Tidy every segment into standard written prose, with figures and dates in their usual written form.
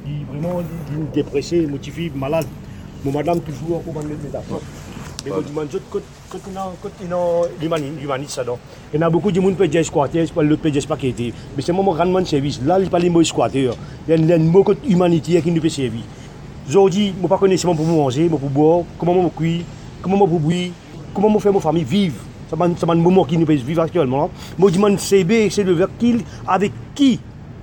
vraiment dépressé, motivé, malade. Mon madame toujours pour mettre mes affaires. Mais je dis, quand l'humaniste, il y a beaucoup de gens qui peuvent squatter, l'autre peut dire pas qu'il était. Mais c'est mon grand service. Là, il parle de squatter. Il y a beaucoup d'humanité qui nous peut servir. Aujourd'hui, je ne connais pas comment pour manger, pour boire, comment je cuire, comment je boire, comment je fais ma famille vivre. C'est un moment qui nous peut vivre actuellement. Je demande CB, c'est le vers avec qui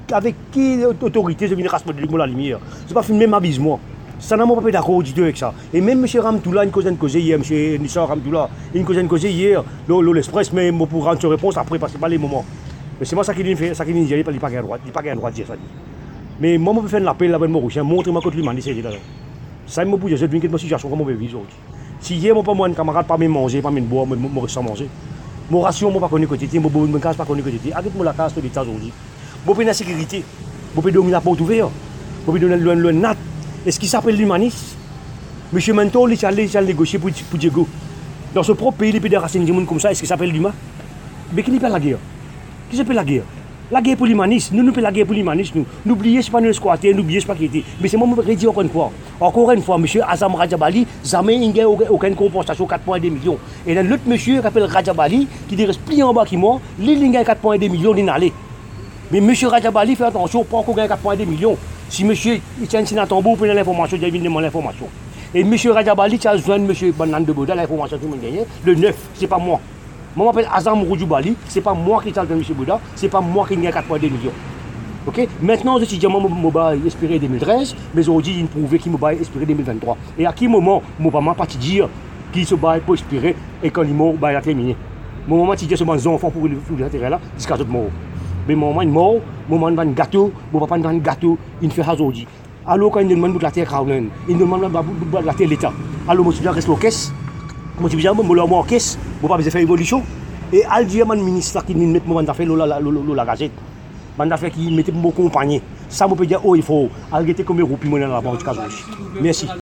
autorité je viens responsable de la lumière. C'est pas même avis moi. Ça n'a pas d'accord du tout avec ça. Et même M. Ramtoula, une cause hier, M. Nissa Ramtoula, une cause hier, l'Express, mais pour rendre réponse après, parce que c'est pas les moments. Mais c'est moi ça qui dit, ça qui dit, il n'y a pas de droit, il n'y a pas de droit de dire ça. Mais moi, je peux faire l'appel là-bas de Mauricien, montrez-moi contre l'humanité. Ça me bouge, je viens de ma situation, comment je vais vivre aujourd'hui. Si hier, moi, pas moi, un camarade, pas me manger, pas me boire, me rester manger. Mon ration, moi, pas connu côté, mon case, pas connu côté. Arrête-moi la case de l'État aujourd'hui. Je peux la sécurité, je peux donner la porte ouverte, je peux donner le nat. Est-ce qu'il s'appelle l'humaniste? Monsieur Mentor, il a négocié pour Diego. Dans ce propre pays, il peut déraciner des gens comme ça, est-ce qu'il s'appelle l'humain? Mais qui n'est pas la guerre? Qui s'appelle la guerre? La guerre pour l'humaniste, nous faisons la guerre pour l'humaniste, nous. N'oubliez pas nous squatter, n'oubliez pas qui était. Mais c'est moi qui redis encore une fois. Encore une fois, monsieur Azam Rajabali, jamais il n'y a aucune compensation 4,2 millions. Et là, l'autre monsieur qui s'appelle Rajabali, qui dit reste plié en bas qui mort, il a 4,2 millions, il allé. Mais monsieur Rajabali, fait attention, pas encore 4,2 millions. Si monsieur Etienne Sinatambo prend l'information, il vient de l'information. Et monsieur Rajabali, tu as besoin de monsieur Banan de Boda, l'information que vous gagnez, le 9, c'est pas moi. Moi, je m'appelle Azam Roujoubali, c'est pas moi qui t'ai de monsieur Boda, c'est pas moi qui gagne 4,2 millions. Ok? Maintenant, je suis dit, moi, je espérer 2013, mais aujourd'hui, il prouve qu'il m'a espérer 2023. Et à quel moment, je ne vais pas dire qu'il se bat pour espérer et quand il m'a terminé. Mon moment, tu dis, c'est mes enfants pour l'intérêt là, jusqu'à ce moment. Mais mon moment, il mort, mon moment, il va un gâteau, mon papa, il va un gâteau, il fait ça aujourd'hui. Alors, quand il demande pour la terre, il demande pour la terre l'État. Alors, moi, je reste au caisse. Moi, je dis, moi, je suis en caisse, je ne vais pas faire évolution. Et al dire mon ministre qui met mon affaire la gazette. Mon affaire qui mettait mon compagnie. Ça me peut dire oh il faut arrêter comme roupi mon dans la banque. Merci.